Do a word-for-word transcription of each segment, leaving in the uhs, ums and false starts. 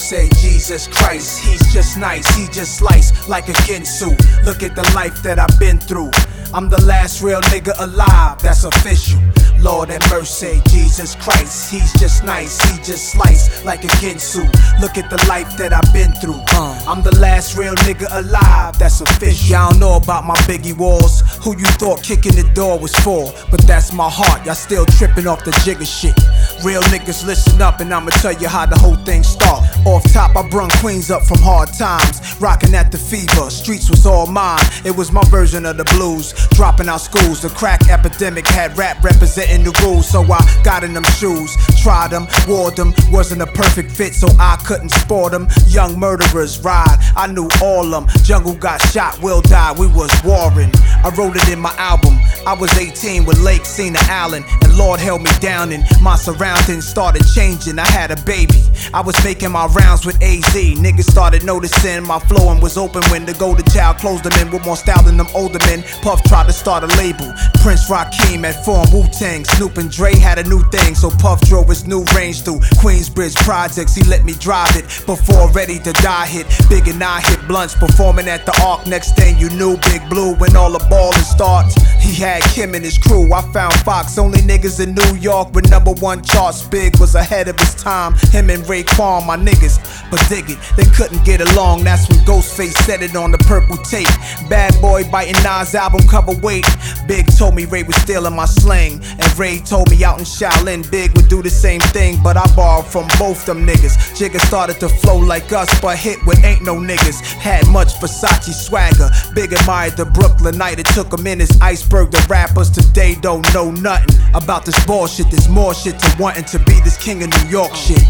mercy, Jesus Christ. He's just nice, he just slice like a Ginsu. Look at the life that I've been through. I'm the last real nigga alive, that's official. Lord have mercy, Jesus Christ. He's just nice, he just slice like a Ginsu. Look at the life that I've been through. uh, I'm the last real nigga alive, that's official. Y'all know about my Biggie walls. Who you thought kicking the door was for? But that's my heart, y'all still tripping off the jigger shit. Real niggas listen up and I'ma tell you how the whole thing start. Off top I brung Queens up from hard times, rocking at the fever, streets was all mine. It was my version of the blues, dropping out schools. The crack epidemic had rap representing the rules, so I got in them shoes, tried them, wore them. Wasn't a perfect fit so I couldn't sport them. Young murderers ride, I knew all them. Jungle got shot, Will died, we was warring. I wrote it in my album. I was eighteen with Lake Cena Allen, and Lord held me down and my surroundings started changing. I had a baby, I was making my rounds with A Z. Niggas started noticing my flow and was open when the golden child closed them in with more style than them older men. Puff tried to start a label, Prince Rakeem had formed Wu-Tang. Snoop and Dre had a new thing, so Puff drove his new range through Queensbridge projects. He let me drive it before Ready to Die hit. Big and I hit blunts performing at the Arc. Next thing you knew, Big Blue when all the ballin' starts. He had Kim and his crew, I found Fox. Only niggas in New York with number one charts. Big was ahead of his time, him and Raekwon, my niggas. But dig it, they couldn't get along. That's when Ghostface said it on the purple tape. Bad Boy biting Nas album cover weight. Big told me Ray was stealing my slang, and Ray told me out in Shaolin Big would do the same thing, but I borrowed from both them niggas. Jigga started to flow like us, but hit with ain't no niggas. Had much Versace swagger. Big admired the Brooklynite. It took him in his iceberg. The rappers today don't know nothing about this bullshit. There's more shit to wanting to be this king of New York shit.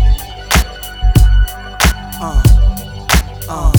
Uh, uh.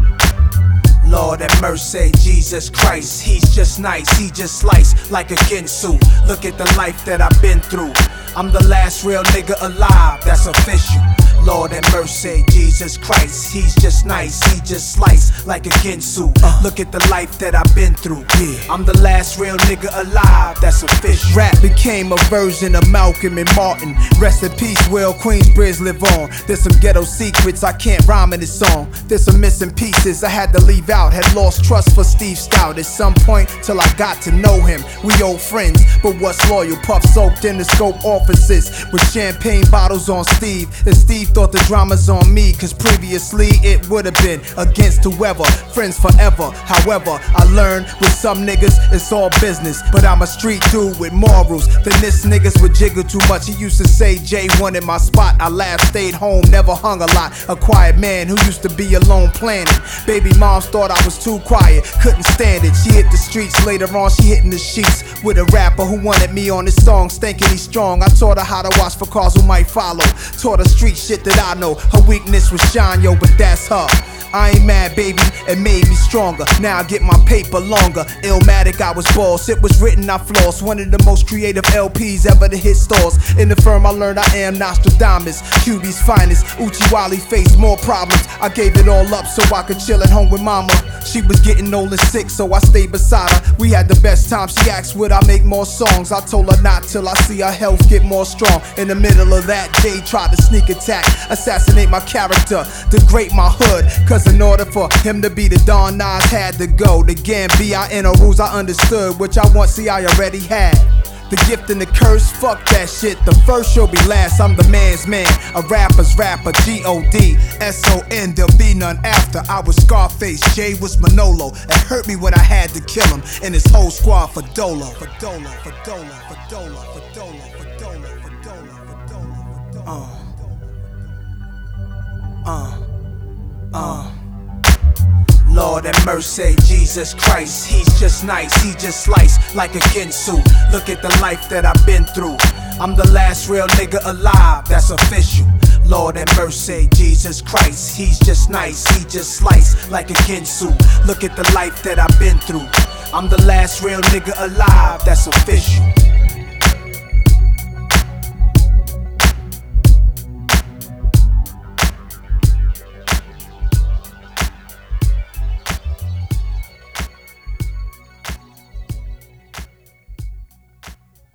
Lord have mercy, Jesus Christ. He's just nice, he just slice like a Ginsu. Look at the life that I've been through. I'm the last real nigga alive, that's official. Lord have mercy, Jesus Christ. He's just nice, he just slice like a Ginsu. uh, Look at the life that I've been through. yeah. I'm the last real nigga alive, that's official. Rap became a version of Malcolm and Martin. Rest in peace, Will, Queensbridge live on. There's some ghetto secrets I can't rhyme in this song. There's some missing pieces I had to leave out. Had lost trust for Steve Stout at some point till I got to know him. We old friends, but what's loyal? Puff soaked in the scope offices with champagne bottles on Steve. And Steve thought the drama's on me, cause previously it would've been against whoever. Friends forever. However, I learned with some niggas it's all business, but I'm a street dude with morals. Then this niggas would jiggle too much. He used to say Jay wanted my spot. I laughed, stayed home, never hung a lot. A quiet man who used to be alone planning. Baby moms thought I was too quiet, couldn't stand it. She hit the streets, later on she hitting the sheets with a rapper who wanted me on his song, stinking he's strong. I taught her how to watch for cars who might follow. Taught her street shit that I know. Her weakness was shine, yo, but that's her. I ain't mad, baby, it made me stronger. Now I get my paper longer. Illmatic, I was boss. It was written, I floss. One of the most creative L Ps ever to hit stores. In the firm, I learned I am Nostradamus, Q B's finest. Uchiwali faced more problems. I gave it all up so I could chill at home with mama. She was getting old and sick, so I stayed beside her. We had the best time. She asked would I make more songs. I told her not till I see her health get more strong. In the middle of that, Jay tried to sneak attack, assassinate my character, degrade my hood. Cause in order for him to be the Don, Nas had to go. The Gambino rules I understood, which I once see I already had. The gift and the curse, fuck that shit. The first shall be last, I'm the man's man. A rapper's rapper, G O D S O N, there'll be none after. I was Scarface, Jay was Manolo. It hurt me when I had to kill him and his whole squad for Dolo. For Dolo, for Dolo, for Dolo, for Dolo, for Dolo, for Dolo, for Dolo, for Dolo. Uh, uh, uh. Lord have mercy, Jesus Christ. He's just nice, he just slice like a Ginsu. Look at the life that I've been through. I'm the last real nigga alive, that's official. Lord have mercy, Jesus Christ. He's just nice, he just slice like a Ginsu. Look at the life that I've been through. I'm the last real nigga alive, that's official.